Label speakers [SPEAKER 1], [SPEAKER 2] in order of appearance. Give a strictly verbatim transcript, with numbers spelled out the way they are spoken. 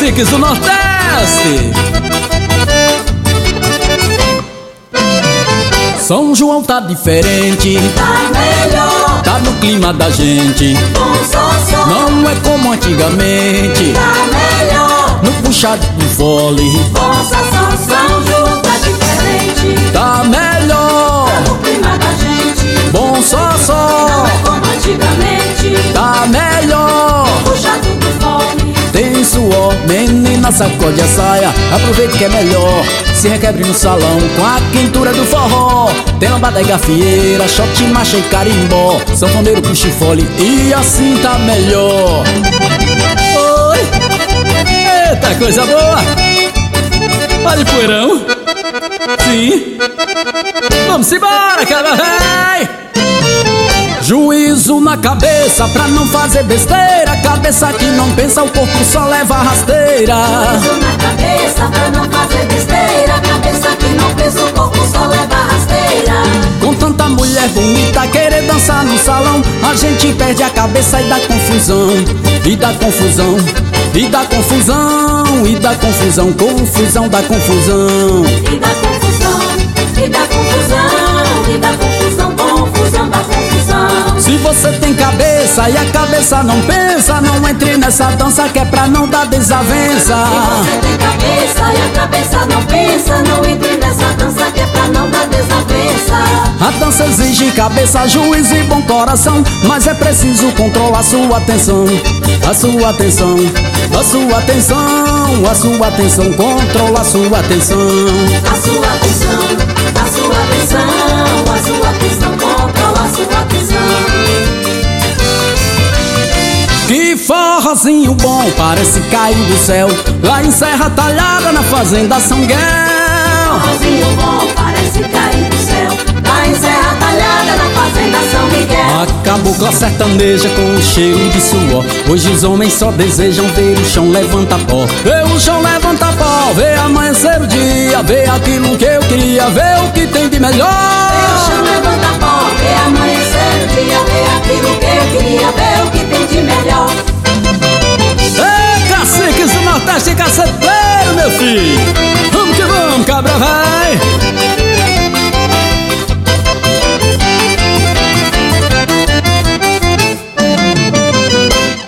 [SPEAKER 1] caciques do Nordeste. São João tá diferente,
[SPEAKER 2] tá melhor,
[SPEAKER 1] tá no clima da gente.
[SPEAKER 2] bom só só,
[SPEAKER 1] Não é como antigamente,
[SPEAKER 2] tá melhor,
[SPEAKER 1] no puxado do fole.
[SPEAKER 2] bom só só, São João tá diferente,
[SPEAKER 1] Tá melhor,
[SPEAKER 2] no clima da gente.
[SPEAKER 1] bom só
[SPEAKER 2] Não
[SPEAKER 1] só.
[SPEAKER 2] é como antigamente,
[SPEAKER 1] Tá melhor,
[SPEAKER 2] puxado do fome.
[SPEAKER 1] tem suor, menina sacode a saia. Aproveita que é melhor, se requebre no salão com a quentura do forró. Tem lambada e gafieira, shot, marcha e carimbó, sanfoneiro, puxa e fole, e assim tá melhor. Oi, eita coisa boa. Olha poeirão. Sim. Vamos embora, cara, vai. Juízo na cabeça pra não fazer besteira. Cabeça que não pensa, o corpo só leva rasteira.
[SPEAKER 2] Peso na cabeça pra não fazer besteira. Cabeça que não pensa, o corpo só leva rasteira.
[SPEAKER 1] Com tanta mulher bonita querer dançar no salão, a gente perde a cabeça e dá confusão. E dá confusão, e dá confusão, e dá confusão, confusão da confusão.
[SPEAKER 2] E dá confusão, e dá confusão, e dá confusão, confusão da confusão.
[SPEAKER 1] Se você tem cabeça e a cabeça não pensa, não entre nessa dança que é pra não dar desavença.
[SPEAKER 2] Se você tem cabeça e a cabeça não pensa, não entre nessa dança que é pra não dar desavença.
[SPEAKER 1] A dança exige cabeça, juízo e bom coração, mas é preciso controlar sua atenção. A sua atenção, a sua atenção, a sua atenção, controla a sua atenção.
[SPEAKER 2] A sua atenção, a sua atenção, a sua atenção, controla a sua atenção.
[SPEAKER 1] Que forrozinho bom, parece cair do céu, lá em Serra Talhada, na fazenda São Miguel.
[SPEAKER 2] Forrozinho bom, parece cair do céu, lá em Serra Talhada, na fazenda São Miguel.
[SPEAKER 1] A cabocla sertaneja com um cheiro de suor, hoje os homens só desejam ver o chão levanta pó. Vê o chão levanta pó, vê amanhecer o dia, vê aquilo que eu queria, vê o que tem de melhor.